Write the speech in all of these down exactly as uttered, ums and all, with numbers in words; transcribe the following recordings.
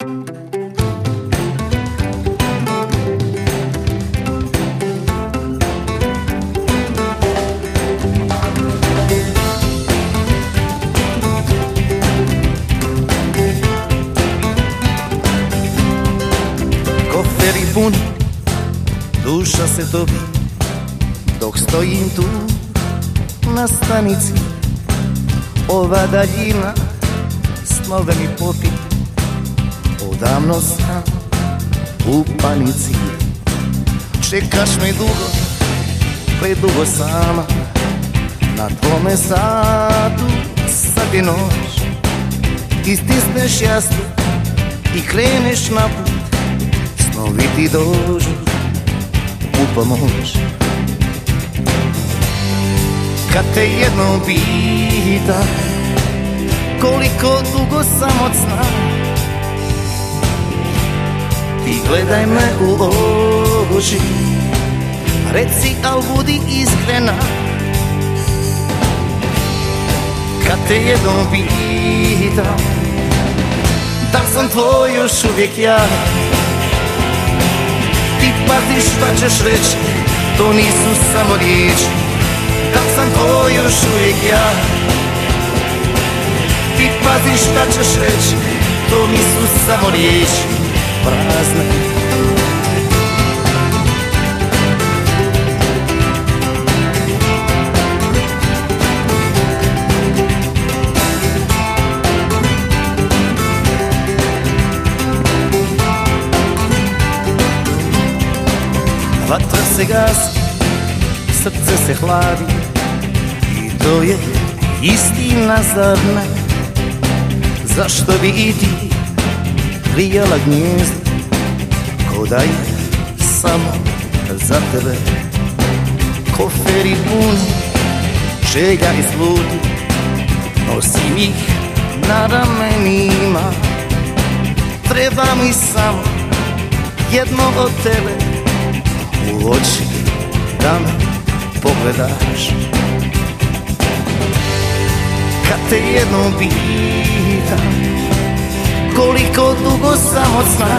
Koferi puni, duša se topi, dok stojim tu na stanici. Ova daljina snove mi popi, odavno sam u panici. Čekaš me dugo, predugo sama, na tvome satu sad je noć. Ti stisneš jastuk i kreneš na put, snovi ti dođu u pomoć. Kad te jednom pitam koliko dugo sam od sna, ti gledaj me u oči, reci, al budi iskrena. Kad te jednom pitam da sam tvoj još uvijek ja, ti paziš šta ćeš reći, to nisu samo riječi. Da sam tvoj još uvijek ja, ti paziš šta ćeš reći, to nisu samo riječi prazne. Vatra se gasi, srce se hladi, i to je istina, zar ne? Zašto bi i ti grijala gnjezdo, ko da je samo za tebe? Koferi puni želja i sludi, nosim ih na ramenima. Treba mi samo jedno od tebe, u oči da me pogledaš. Kad te jednom pitam koliko dugo sam od sna,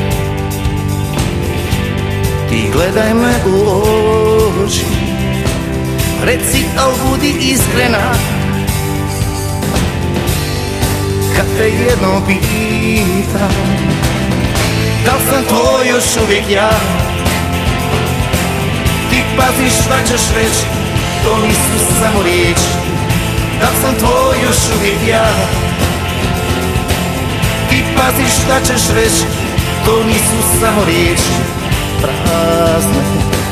ti gledaj me u oči, reci, al budi iskrena. Kad te jednom pitam da li sam tvoj još uvijek ja, ti paziš šta ćeš reći, to nisu samo riječi. Da li sam tvoj još uvijek ja, ti paziš šta ćeš reći, to nisu samo riječi prazne.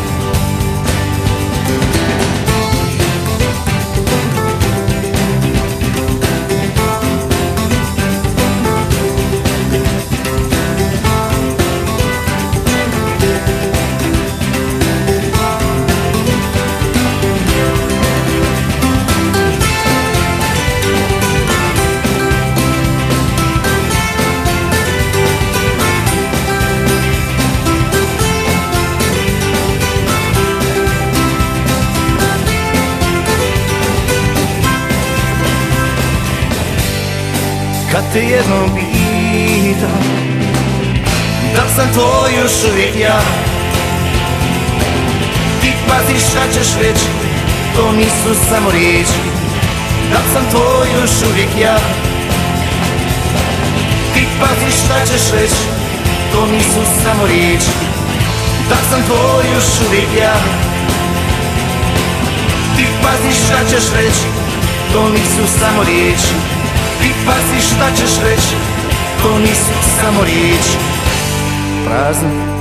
Kad te jednom pitam da sam tvoj još uvijek ja, ti paziš šta ćeš reći, to nisu samo riječi. Da sam tvoj još uvijek ja, ti paziš šta ćeš reći, to nisu samo riječi. Da sam tvoj još uvijek ja, ti paziš šta ćeš reći, to nisu samo riječi. Ti pazi šta ćeš reći, to nisu samo riječi prazne.